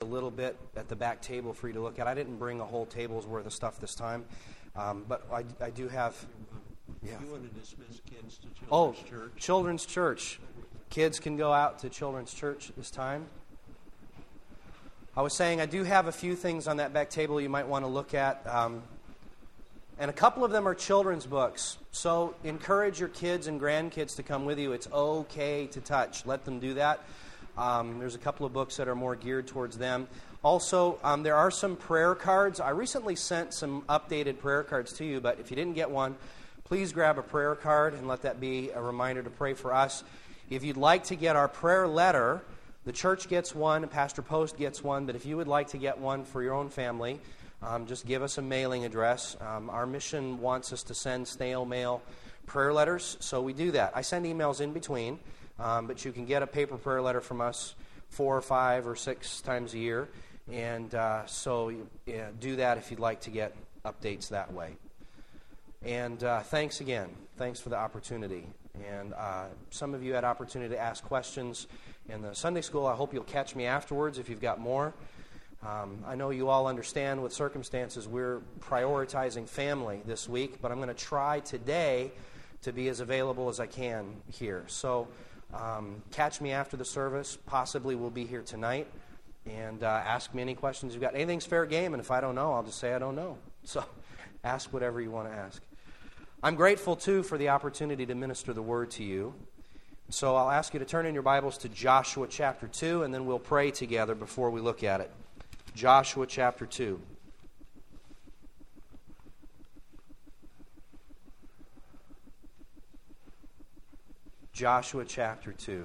little bit at the back table for you to look at. I didn't bring a whole table's worth of stuff this time, but I do have... Yeah. You want to dismiss kids to Children's Church? Children's Church. Kids can go out to Children's Church at this time. I was saying I do have a few things on that back table you might want to look at. And a couple of them are children's books. So encourage your kids and grandkids to come with you. It's okay to touch. Let them do that. There's a couple of books that are more geared towards them. Also, there are some prayer cards. I recently sent some updated prayer cards to you, but if you didn't get one, please grab a prayer card and let that be a reminder to pray for us. If you'd like to get our prayer letter, the church gets one, Pastor Post gets one, but if you would like to get one for your own family, just give us a mailing address. Our mission wants us to send snail mail prayer letters, so we do that. I send emails in between, but you can get a paper prayer letter from us 4 or 5 or 6 times a year, and so do that if you'd like to get updates that way. And thanks again. Thanks for the opportunity. And some of you had opportunity to ask questions in the Sunday school. I hope you'll catch me afterwards if you've got more. I know you all understand with circumstances we're prioritizing family this week, but I'm going to try today to be as available as I can here. So catch me after the service. Possibly we'll be here tonight. And ask me any questions you've got. Anything's fair game, and if I don't know, I'll just say I don't know. So ask whatever you want to ask. I'm grateful, too, for the opportunity to minister the Word to you. So I'll ask you to turn in your Bibles to Joshua chapter 2, and then we'll pray together before we look at it. Joshua chapter 2. Joshua chapter 2.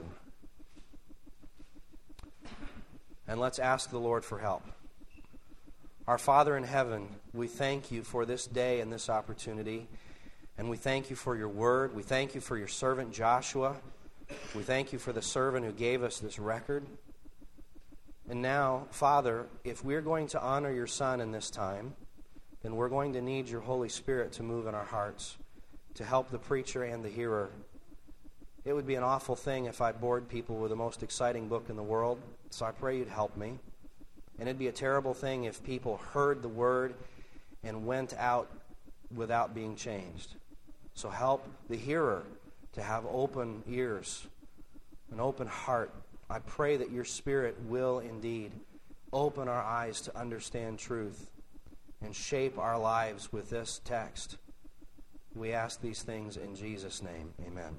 And let's ask the Lord for help. Our Father in heaven, we thank you for this day and this opportunity. And we thank you for your word. We thank you for your servant Joshua. We thank you for the servant who gave us this record. And now, Father, if we're going to honor your Son in this time, then we're going to need your Holy Spirit to move in our hearts, to help the preacher and the hearer. It would be an awful thing if I bored people with the most exciting book in the world, so I pray you'd help me. And it'd be a terrible thing if people heard the word and went out without being changed. So help the hearer to have open ears, an open heart. I pray that your Spirit will indeed open our eyes to understand truth and shape our lives with this text. We ask these things in Jesus' name. Amen.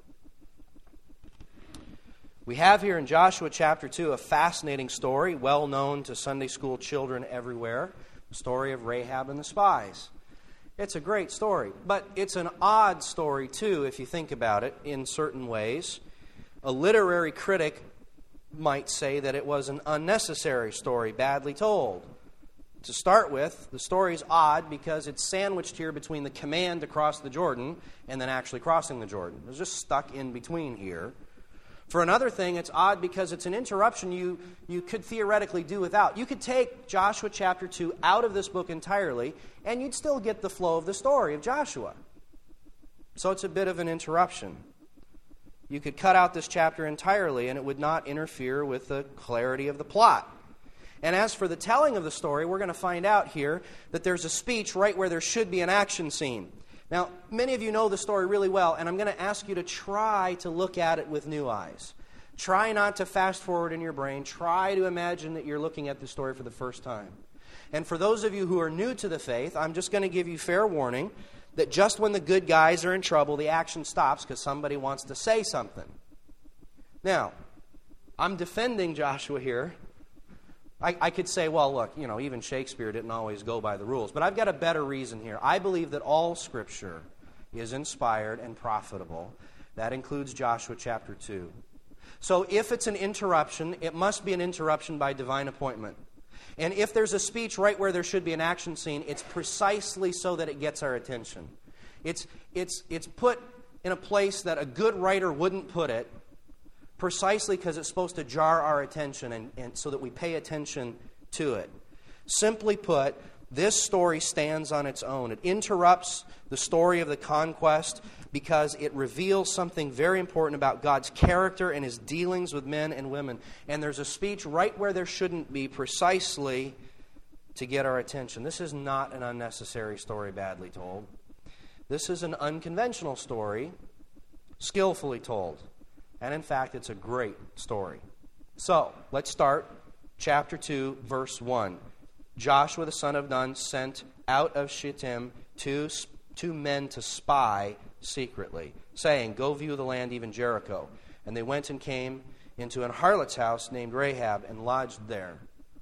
We have here in Joshua chapter 2 a fascinating story, well known to Sunday school children everywhere, the story of Rahab and the spies. It's a great story, but it's an odd story too if you think about it in certain ways. A literary critic might say that it was an unnecessary story, badly told. To start with, the story's odd because it's sandwiched here between the command to cross the Jordan and then actually crossing the Jordan. It's just stuck in between here. For another thing, it's odd because it's an interruption you could theoretically do without. You could take Joshua chapter 2 out of this book entirely, and you'd still get the flow of the story of Joshua. So it's a bit of an interruption. You could cut out this chapter entirely, and it would not interfere with the clarity of the plot. And as for the telling of the story, we're going to find out here that there's a speech right where there should be an action scene. Now, many of you know the story really well, and I'm going to ask you to try to look at it with new eyes. Try not to fast forward in your brain. Try to imagine that you're looking at the story for the first time. And for those of you who are new to the faith, I'm just going to give you fair warning that just when the good guys are in trouble, the action stops because somebody wants to say something. Now, I'm defending Joshua here. I could say, well, look, even Shakespeare didn't always go by the rules. But I've got a better reason here. I believe that all Scripture is inspired and profitable. That includes Joshua chapter 2. So if it's an interruption, it must be an interruption by divine appointment. And if there's a speech right where there should be an action scene, it's precisely so that it gets our attention. It's put in a place that a good writer wouldn't put it, precisely because it's supposed to jar our attention and so that we pay attention to it. Simply put, This story stands on its own. It interrupts the story of the conquest because it reveals something very important about God's character and His dealings with men and women. And there's a speech right where there shouldn't be, precisely to get our attention. This is not an unnecessary story badly told. This is an unconventional story, skillfully told. And in fact, it's a great story. So, let's start chapter 2, verse 1. Joshua the son of Nun sent out of Shittim two men to spy secretly, saying, "Go view the land, even Jericho." And they went and came into an harlot's house named Rahab and lodged there.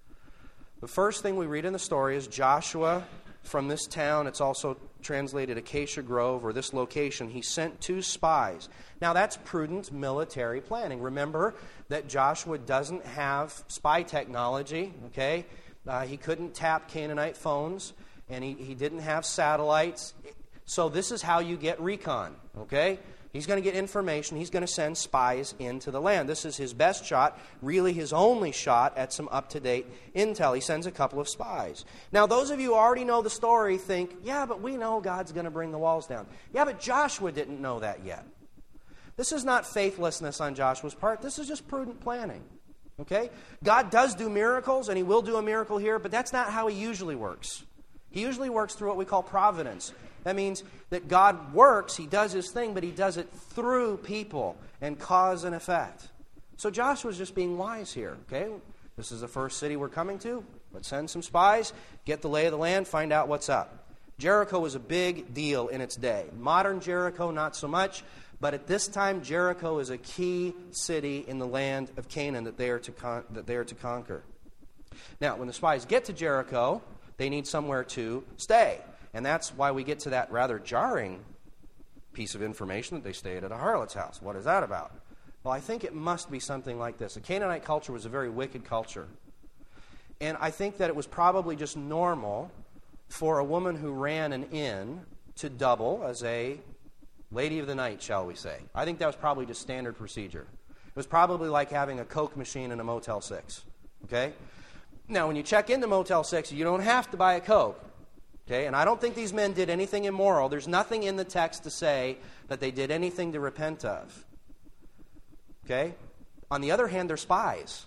The first thing we read in the story is Joshua from this town, it's also translated Acacia Grove, or this location, he sent 2 spies. Now that's prudent military planning. Remember that Joshua doesn't have spy technology, okay? He couldn't tap Canaanite phones, and he didn't have satellites. So this is how you get recon, okay? He's going to get information. He's going to send spies into the land. This is his best shot, really his only shot at some up-to-date intel. He sends a couple of spies. Now, those of you who already know the story think, yeah, but we know God's going to bring the walls down. Yeah, but Joshua didn't know that yet. This is not faithlessness on Joshua's part. This is just prudent planning. Okay? God does do miracles, and He will do a miracle here, but that's not how He usually works. He usually works through what we call providence. That means that God works, He does His thing, but He does it through people and cause and effect. So Joshua's just being wise here. Okay? This is the first city we're coming to. Let's send some spies, get the lay of the land, find out what's up. Jericho was a big deal in its day. Modern Jericho, not so much. But at this time, Jericho is a key city in the land of Canaan that they are to conquer. Now, when the spies get to Jericho, they need somewhere to stay. And that's why we get to that rather jarring piece of information that they stayed at a harlot's house. What is that about? Well, I think it must be something like this. The Canaanite culture was a very wicked culture. And I think that it was probably just normal for a woman who ran an inn to double as a lady of the night, shall we say. I think that was probably just standard procedure. It was probably like having a Coke machine in a Motel 6. Okay? Now, when you check into Motel 6, you don't have to buy a Coke. Okay? And I don't think these men did anything immoral. There's nothing in the text to say that they did anything to repent of. Okay? On the other hand, they're spies.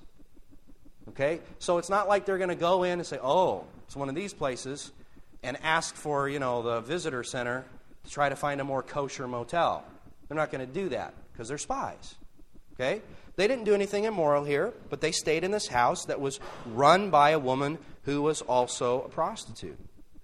Okay? So it's not like they're going to go in and say, oh, it's one of these places, and ask for, the visitor center to try to find a more kosher motel. They're not going to do that because they're spies. Okay? They didn't do anything immoral here, but they stayed in this house that was run by a woman who was also a prostitute.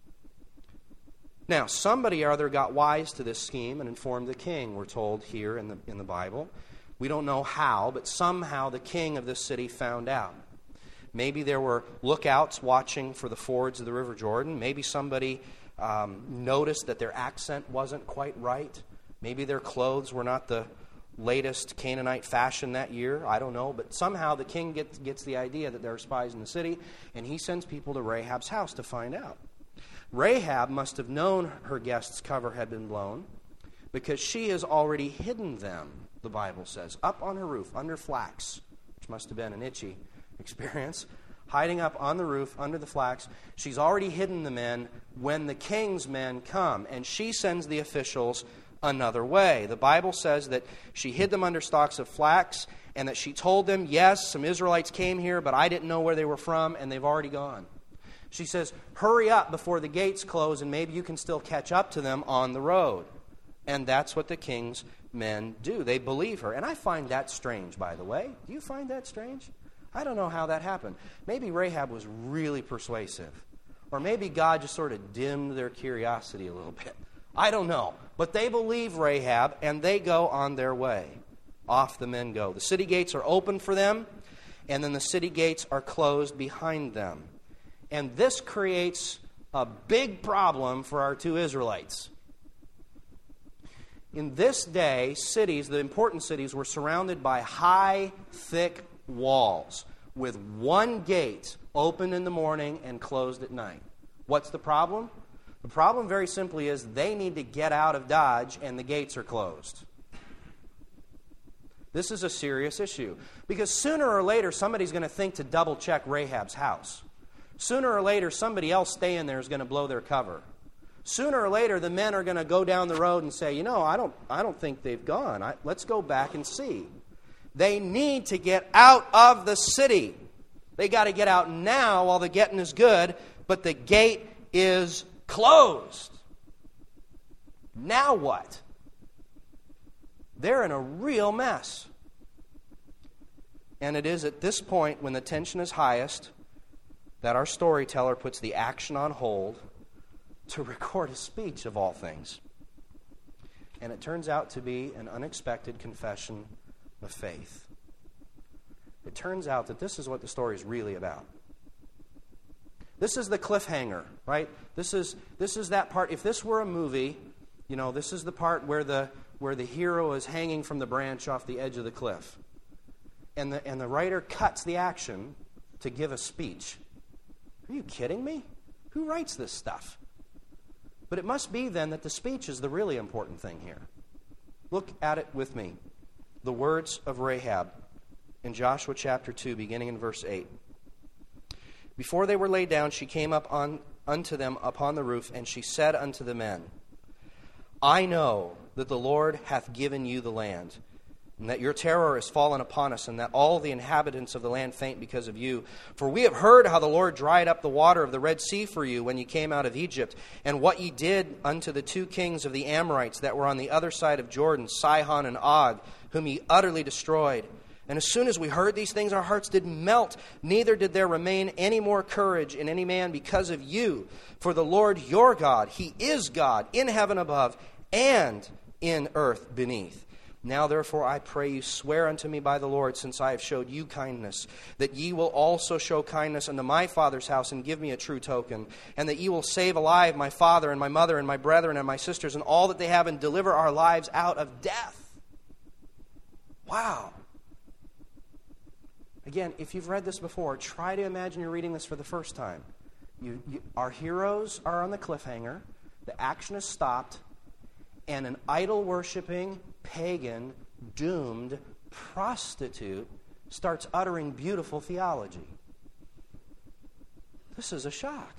Now, somebody or other got wise to this scheme and informed the king, we're told here in the Bible. We don't know how, but somehow the king of this city found out. Maybe there were lookouts watching for the fords of the River Jordan. Maybe somebody noticed that their accent wasn't quite right. Maybe their clothes were not the latest Canaanite fashion that year. I don't know. But somehow the king gets the idea that there are spies in the city, and he sends people to Rahab's house to find out. Rahab must have known her guest's cover had been blown because she has already hidden them, the Bible says, up on her roof, under flax, which must have been an itchy experience. Hiding up on the roof under the flax. She's already hidden the men when the king's men come, and she sends the officials another way. The Bible says that she hid them under stalks of flax, and that she told them, yes, some Israelites came here, but I didn't know where they were from, and they've already gone. She says, hurry up before the gates close, and maybe you can still catch up to them on the road. And that's what the king's men do. They believe her. And I find that strange, by the way. Do you find that strange? I don't know how that happened. Maybe Rahab was really persuasive. Or maybe God just sort of dimmed their curiosity a little bit. I don't know. But they believe Rahab, and they go on their way. Off the men go. The city gates are open for them, and then the city gates are closed behind them. And this creates a big problem for our 2 Israelites. In this day, cities, the important cities, were surrounded by high, thick walls with one gate open in the morning and closed at night. What's the problem? The problem, very simply, is they need to get out of Dodge and the gates are closed. This is a serious issue because sooner or later somebody's going to think to double-check Rahab's house. Sooner or later, somebody else staying there is going to blow their cover. Sooner or later, the men are going to go down the road and say, I don't think they've gone. Let's go back and see. They need to get out of the city. They got to get out now while the getting is good, but the gate is closed. Now what? They're in a real mess. And it is at this point, when the tension is highest, that our storyteller puts the action on hold to record a speech of all things. And it turns out to be an unexpected confession of faith. It turns out that this is what the story is really about. This is the cliffhanger, right? This is that part. If this were a movie, this is the part where the hero is hanging from the branch off the edge of the cliff. And the writer cuts the action to give a speech. Are you kidding me? Who writes this stuff? But it must be then that the speech is the really important thing here. Look at it with me. The words of Rahab in Joshua chapter 2, beginning in verse 8. Before they were laid down, she came up unto them upon the roof, and she said unto the men, I know that the Lord hath given you the land, and that your terror is fallen upon us, and that all the inhabitants of the land faint because of you. For we have heard how the Lord dried up the water of the Red Sea for you when ye came out of Egypt, and what ye did unto the two kings of the Amorites that were on the other side of Jordan, Sihon and Og, whom ye utterly destroyed. And as soon as we heard these things, our hearts did melt, neither did there remain any more courage in any man because of you. For the Lord your God, He is God in heaven above and in earth beneath. Now therefore I pray you, swear unto me by the Lord, since I have showed you kindness, that ye will also show kindness unto my father's house, and give me a true token, and that ye will save alive my father and my mother and my brethren and my sisters and all that they have, and deliver our lives out of death. Wow. Again, if you've read this before, try to imagine you're reading this for the first time. Our heroes are on the cliffhanger. The action is stopped. And an idol-worshiping, pagan, doomed prostitute starts uttering beautiful theology. This is a shock.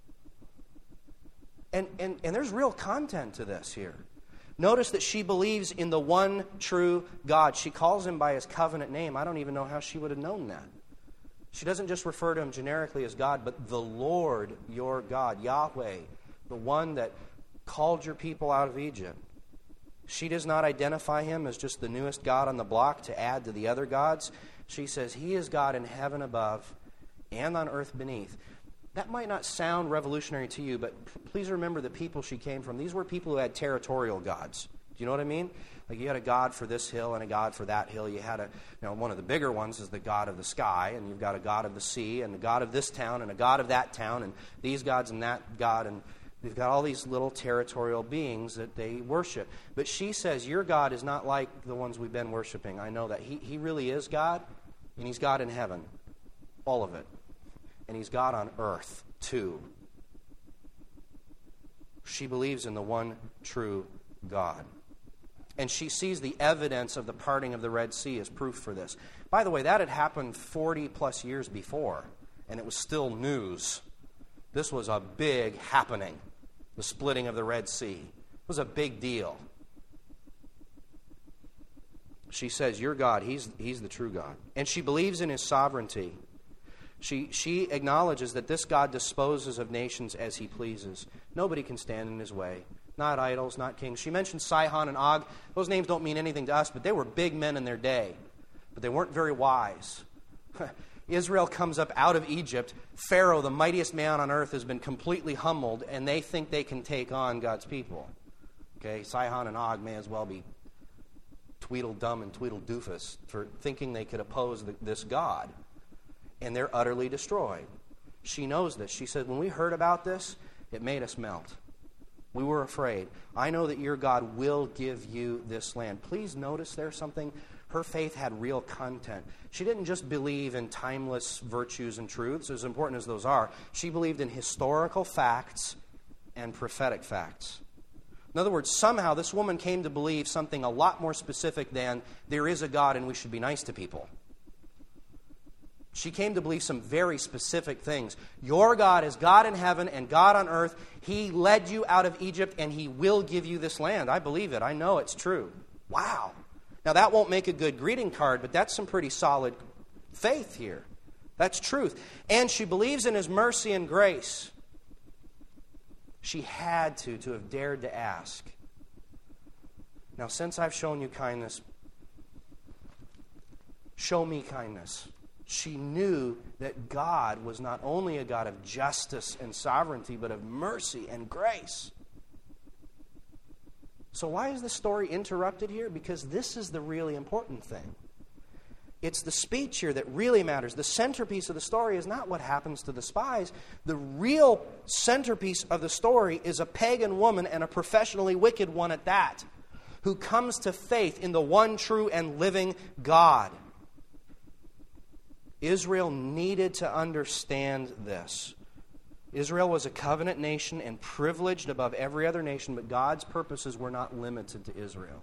And there's real content to this here. Notice that she believes in the one true God. She calls Him by His covenant name. I don't even know how she would have known that. She doesn't just refer to Him generically as God, but the Lord your God, Yahweh, the one that called your people out of Egypt. She does not identify Him as just the newest God on the block to add to the other gods. She says He is God in heaven above and on earth beneath. That might not sound revolutionary to you, but please remember the people she came from. These were people who had territorial gods. Do you know what I mean? Like you had a god for this hill and a god for that hill. You had one of the bigger ones is the god of the sky, and you've got a god of the sea, and a god of this town, and a god of that town, and these gods and that god, and we've got all these little territorial beings that they worship. But she says, your God is not like the ones we've been worshiping. I know that. He really is God, and He's God in heaven. All of it. And He's God on earth, too. She believes in the one true God. And she sees the evidence of the parting of the Red Sea as proof for this. By the way, that had happened 40 plus years before, and it was still news. This was a big happening. The splitting of the Red Sea. It was a big deal. She says, your God, He's the true God. And she believes in His sovereignty. She acknowledges that this God disposes of nations as He pleases. Nobody can stand in His way. Not idols, not kings. She mentioned Sihon and Og. Those names don't mean anything to us, but they were big men in their day. But they weren't very wise. Israel comes up out of Egypt. Pharaoh, the mightiest man on earth, has been completely humbled, and they think they can take on God's people. Okay, Sihon and Og may as well be Tweedledum and Tweedledoofus for thinking they could oppose this God. And they're utterly destroyed. She knows this. She said, when we heard about this, it made us melt. We were afraid. I know that your God will give you this land. Please notice there's something. Her faith had real content. She didn't just believe in timeless virtues and truths, as important as those are. She believed in historical facts and prophetic facts. In other words, somehow this woman came to believe something a lot more specific than there is a God and we should be nice to people. She came to believe some very specific things. Your God is God in heaven and God on earth. He led you out of Egypt, and He will give you this land. I believe it. I know it's true. Wow. Now, that won't make a good greeting card, but that's some pretty solid faith here. That's truth. And she believes in His mercy and grace. She had to have dared to ask. Now, since I've shown you kindness, show me kindness. She knew that God was not only a God of justice and sovereignty, but of mercy and grace. So why is the story interrupted here? Because this is the really important thing. It's the speech here that really matters. The centerpiece of the story is not what happens to the spies. The real centerpiece of the story is a pagan woman, and a professionally wicked one at that, who comes to faith in the one true and living God. Israel needed to understand this. Israel was a covenant nation and privileged above every other nation, but God's purposes were not limited to Israel.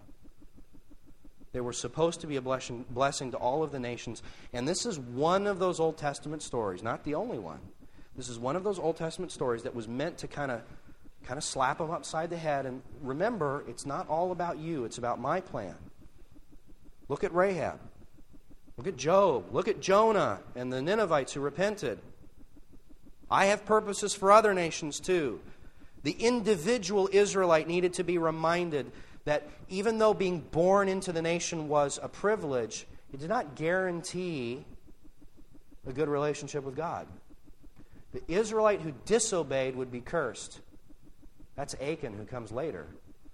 They were supposed to be a blessing to all of the nations. And this is one of those Old Testament stories, not the only one. This is one of those Old Testament stories that was meant to kind of slap them upside the head. And remember, it's not all about you. It's about my plan. Look at Rahab. Look at Job. Look at Jonah and the Ninevites who repented. I have purposes for other nations too. The individual Israelite needed to be reminded that even though being born into the nation was a privilege, it did not guarantee a good relationship with God. The Israelite who disobeyed would be cursed. That's Achan, who comes later.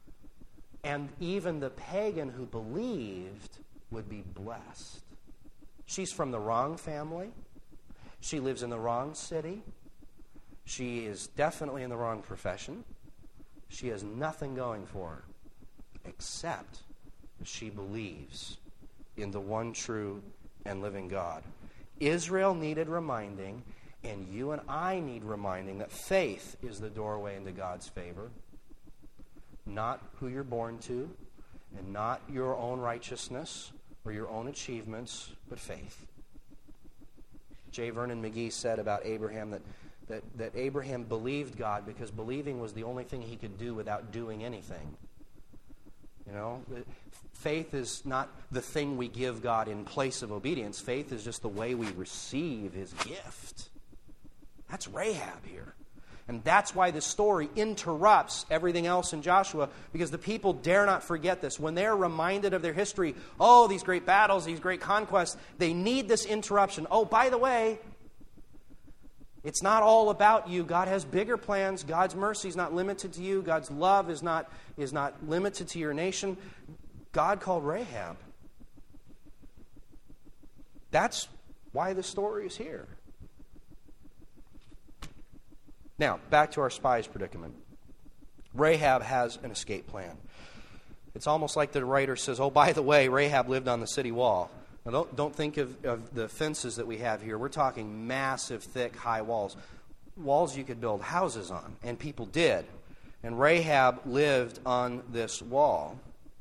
And even the pagan who believed would be blessed. She's from the wrong family. She lives in the wrong city. She is definitely in the wrong profession. She has nothing going for her except she believes in the one true and living God. Israel needed reminding, and you and I need reminding, that faith is the doorway into God's favor. Not who you're born to, and not your own righteousness or your own achievements, but faith. J. Vernon McGee said about Abraham that Abraham believed God because believing was the only thing he could do without doing anything. You know, faith is not the thing we give God in place of obedience. Faith is just the way we receive His gift. That's Rahab here. And that's why this story interrupts everything else in Joshua, because the people dare not forget this. When they're reminded of their history, oh, these great battles, these great conquests, they need this interruption. Oh, by the way, it's not all about you. God has bigger plans. God's mercy is not limited to you. God's love is not limited to your nation. God called Rahab. That's why the story is here. Now, back to our spies predicament. Rahab has an escape plan. It's almost like the writer says, oh, by the way, Rahab lived on the city wall. Now, don't think of the fences that we have here. We're talking massive, thick, high walls. Walls you could build houses on, and people did. And Rahab lived on this wall.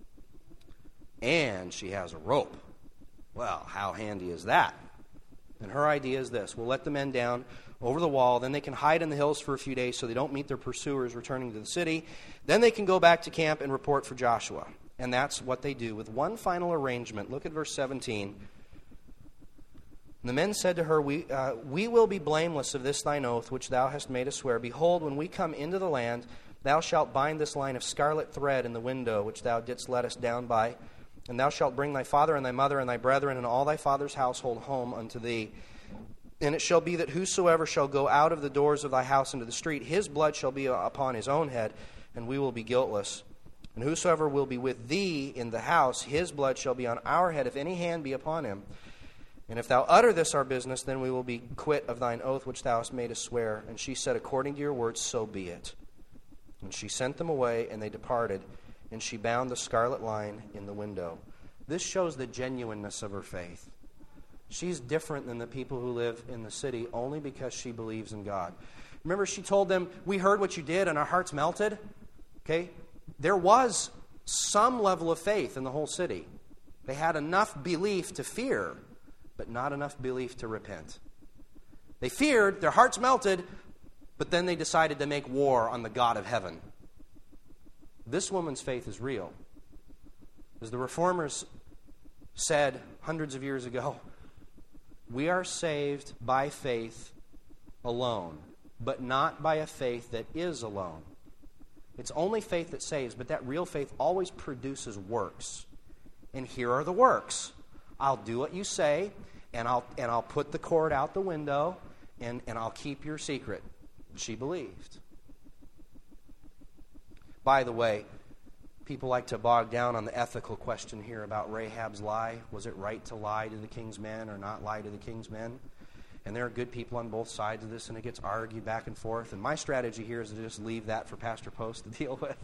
And she has a rope. Well, how handy is that? And her idea is this. We'll let the men down over the wall. Then they can hide in the hills for a few days so they don't meet their pursuers returning to the city. Then they can go back to camp and report for Joshua. And that's what they do with one final arrangement. Look at verse 17. And the men said to her, we will be blameless of this thine oath, which thou hast made us swear. Behold, when we come into the land, thou shalt bind this line of scarlet thread in the window, which thou didst let us down by. And thou shalt bring thy father and thy mother and thy brethren and all thy father's household home unto thee. And it shall be that whosoever shall go out of the doors of thy house into the street, his blood shall be upon his own head, and we will be guiltless. And whosoever will be with thee in the house, his blood shall be on our head, if any hand be upon him. And if thou utter this our business, then we will be quit of thine oath which thou hast made us swear. And she said, according to your words, so be it. And she sent them away, and they departed. And she bound the scarlet line in the window. This shows the genuineness of her faith. She's different than the people who live in the city only because she believes in God. Remember, she told them, we heard what you did and our hearts melted. Okay? There was some level of faith in the whole city. They had enough belief to fear, but not enough belief to repent. They feared, their hearts melted, but then they decided to make war on the God of heaven. This woman's faith is real. As the Reformers said hundreds of years ago, we are saved by faith alone, but not by a faith that is alone. It's only faith that saves, but that real faith always produces works. And here are the works. I'll do what you say, and I'll put the cord out the window, and I'll keep your secret. She believed. By the way, people like to bog down on the ethical question here about Rahab's lie. Was it right to lie to the king's men or not lie to the king's men? And there are good people on both sides of this, and it gets argued back and forth. And my strategy here is to just leave that for Pastor Post to deal with.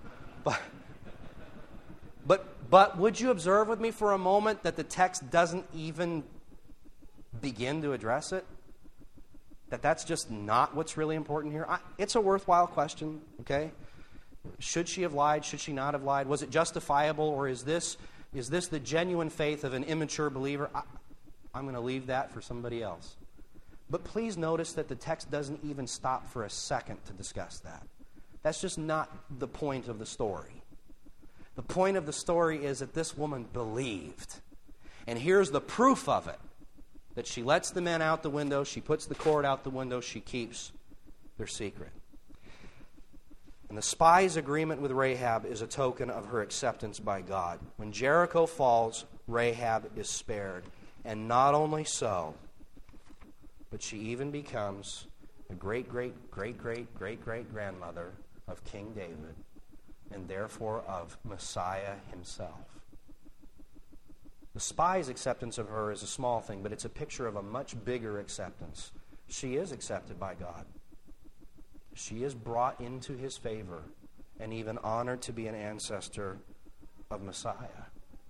But would you observe with me for a moment that the text doesn't even begin to address it? That's just not what's really important here. It's a worthwhile question, okay? Should she have lied? Should she not have lied? Was it justifiable, or is this the genuine faith of an immature believer? I'm going to leave that for somebody else. But please notice that the text doesn't even stop for a second to discuss that. That's just not the point of the story. The point of the story is that this woman believed. And here's the proof of it. That she lets the men out the window, she puts the cord out the window, she keeps their secret. And the spy's agreement with Rahab is a token of her acceptance by God. When Jericho falls, Rahab is spared. And not only so, but she even becomes the great-great-great-great-great-great-grandmother of King David, and therefore of Messiah himself. The spy's acceptance of her is a small thing, but it's a picture of a much bigger acceptance. She is accepted by God. She is brought into his favor and even honored to be an ancestor of Messiah.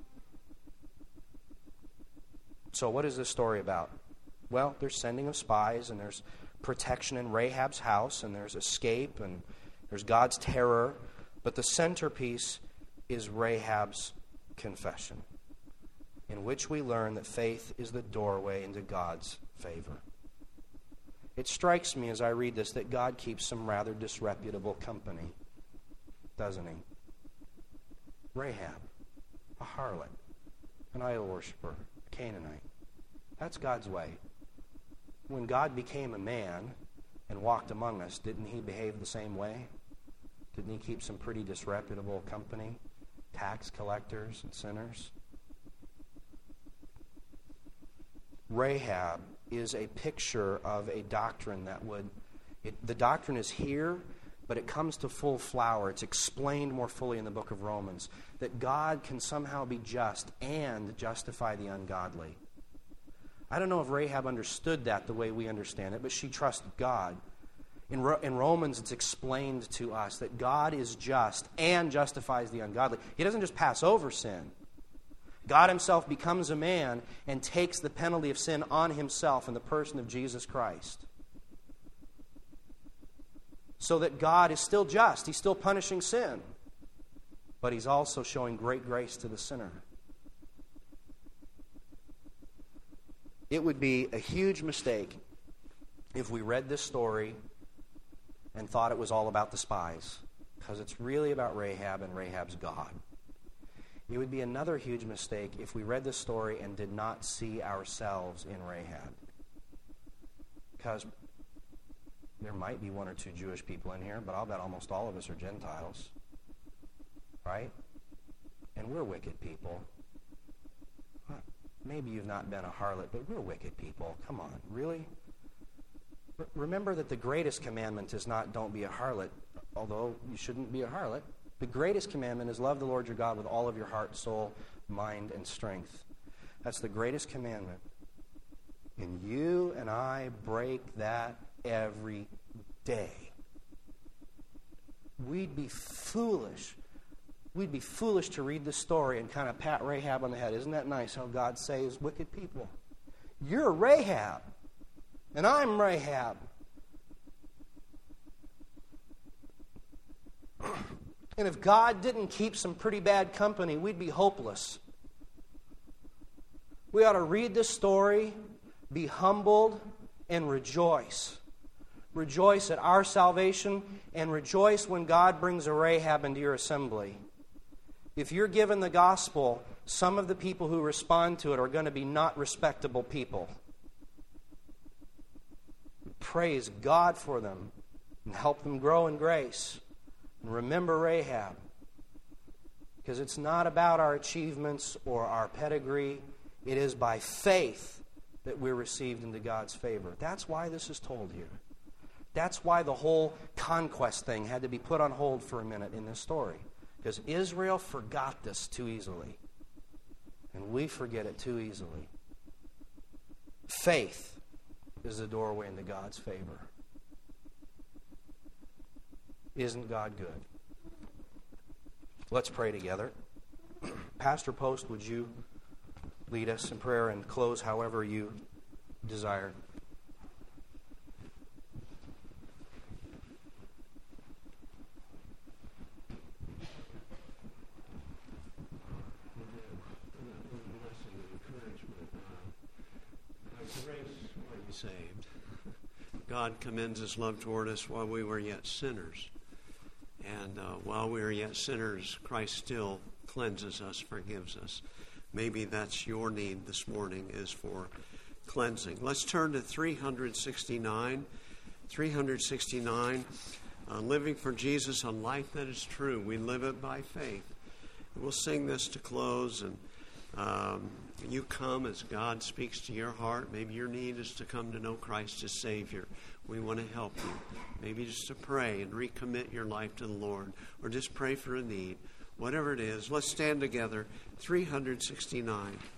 So what is this story about? Well, there's sending of spies, and there's protection in Rahab's house, and there's escape, and there's God's terror. But the centerpiece is Rahab's confession, in which we learn that faith is the doorway into God's favor. It strikes me as I read this that God keeps some rather disreputable company, doesn't he? Rahab, a harlot, an idol worshiper, a Canaanite. That's God's way. When God became a man and walked among us, didn't he behave the same way? Didn't he keep some pretty disreputable company? Tax collectors and sinners? Rahab is a picture of a doctrine that the doctrine is here, but it comes to full flower. It's explained more fully in the book of Romans, that God can somehow be just and justify the ungodly. I don't know if Rahab understood that the way we understand it, but she trusted God. In Romans, it's explained to us that God is just and justifies the ungodly. He doesn't just pass over sin. God himself becomes a man and takes the penalty of sin on himself in the person of Jesus Christ. So that God is still just. He's still punishing sin. But he's also showing great grace to the sinner. It would be a huge mistake if we read this story and thought it was all about the spies, because it's really about Rahab and Rahab's God. It would be another huge mistake if we read this story and did not see ourselves in Rahab, because there might be one or two Jewish people in here, but I'll bet almost all of us are Gentiles, right? And we're wicked people. Maybe you've not been a harlot, but we're wicked people. Come on, really? Remember that the greatest commandment is not don't be a harlot, although you shouldn't be a harlot. The greatest commandment is love the Lord your God with all of your heart, soul, mind, and strength. That's the greatest commandment. And you and I break that every day. We'd be foolish. We'd be foolish to read this story and kind of pat Rahab on the head. Isn't that nice how God saves wicked people? You're Rahab, and I'm Rahab. And if God didn't keep some pretty bad company, we'd be hopeless. We ought to read this story, be humbled, and rejoice. Rejoice at our salvation, and rejoice when God brings a Rahab into your assembly. If you're given the gospel, some of the people who respond to it are going to be not respectable people. Praise God for them and help them grow in grace. And remember Rahab. Because it's not about our achievements or our pedigree. It is by faith that we're received into God's favor. That's why this is told here. That's why the whole conquest thing had to be put on hold for a minute in this story. Because Israel forgot this too easily. And we forget it too easily. Faith is the doorway into God's favor. Isn't God good? Let's pray together. Pastor Post, would you lead us in prayer and close however you desire? Saved. God commends His love toward us while we were yet sinners. And while we are yet sinners, Christ still cleanses us, forgives us. Maybe that's your need this morning, is for cleansing. Let's turn to 369. 369, living for Jesus, a life that is true. We live it by faith. We'll sing this to close, and you come as God speaks to your heart. Maybe your need is to come to know Christ as Savior. We want to help you. Maybe just to pray and recommit your life to the Lord, or just pray for a need. Whatever it is, let's stand together. 369.